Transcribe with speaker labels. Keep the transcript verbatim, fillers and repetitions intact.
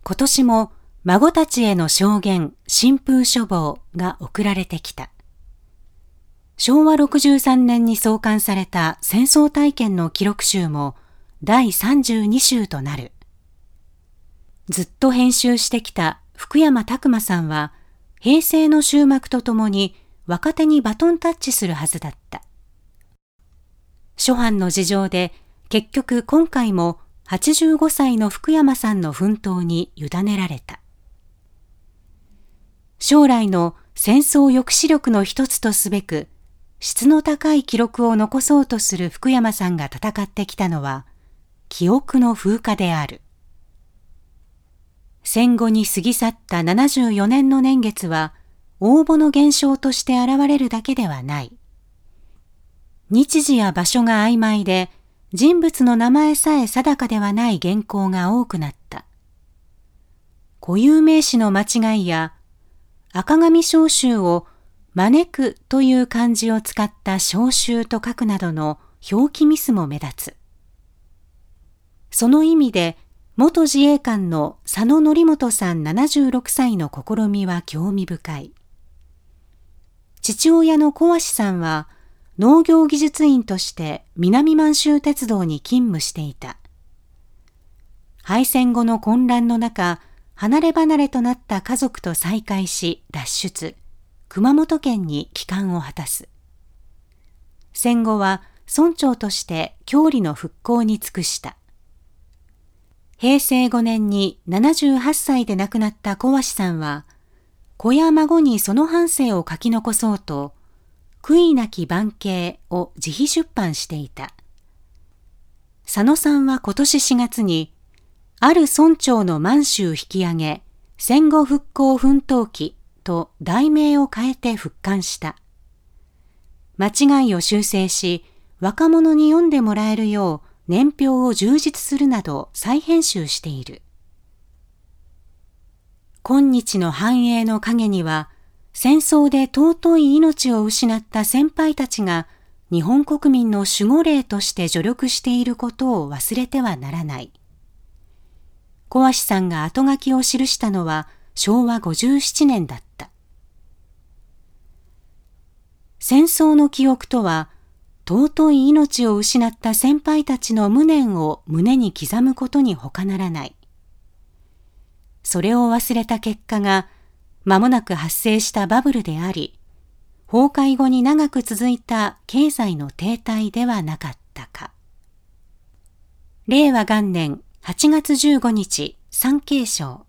Speaker 1: 今年も孫たちへの証言、新風書房が送られてきた。しょうわろくじゅうさんねんに創刊された戦争体験の記録集もだいさんじゅうにしゅうとなる。ずっと編集してきた福山拓馬さんは、平成の終幕とともに若手にバトンタッチするはずだった。諸般の事情で結局今回もはちじゅうごさいの福山さんの奮闘に委ねられた。将来の戦争抑止力の一つとすべく、質の高い記録を残そうとする福山さんが戦ってきたのは、記憶の風化である。戦後に過ぎ去ったななじゅうよねんの年月は、応募の現象として現れるだけではない。日時や場所が曖昧で、人物の名前さえ定かではない原稿が多くなった。固有名詞の間違いや、赤紙召集を招くという漢字を使った召集と書くなどの表記ミスも目立つ。その意味で、元自衛官の佐野則元さんななじゅうろくさいの試みは興味深い。父親の小鷲さんは農業技術員として南満州鉄道に勤務していた。敗戦後の混乱の中、離れ離れとなった家族と再会し脱出、熊本県に帰還を果たす。戦後は村長として郷里の復興に尽くした。へいせいごねんにななじゅうはっさいで亡くなった小鷲さんは、子や孫にその半生を書き残そうと、悔いなき晩景を自費出版していた。佐野さんは今年しがつに、ある村長の満州引き上げ、戦後復興奮闘記と題名を変えて復刊した。間違いを修正し、若者に読んでもらえるよう年表を充実するなど再編集している。今日の繁栄の陰には、戦争で尊い命を失った先輩たちが日本国民の守護霊として助力していることを忘れてはならない。小鷲さんが後書きを記したのはしょうわごじゅうななねんだった。戦争の記憶とは、尊い命を失った先輩たちの無念を胸に刻むことに他ならない。それを忘れた結果が、間もなく発生したバブルであり、崩壊後に長く続いた経済の停滞ではなかったか。れいわがんねんはちがつじゅうごにち、産経省。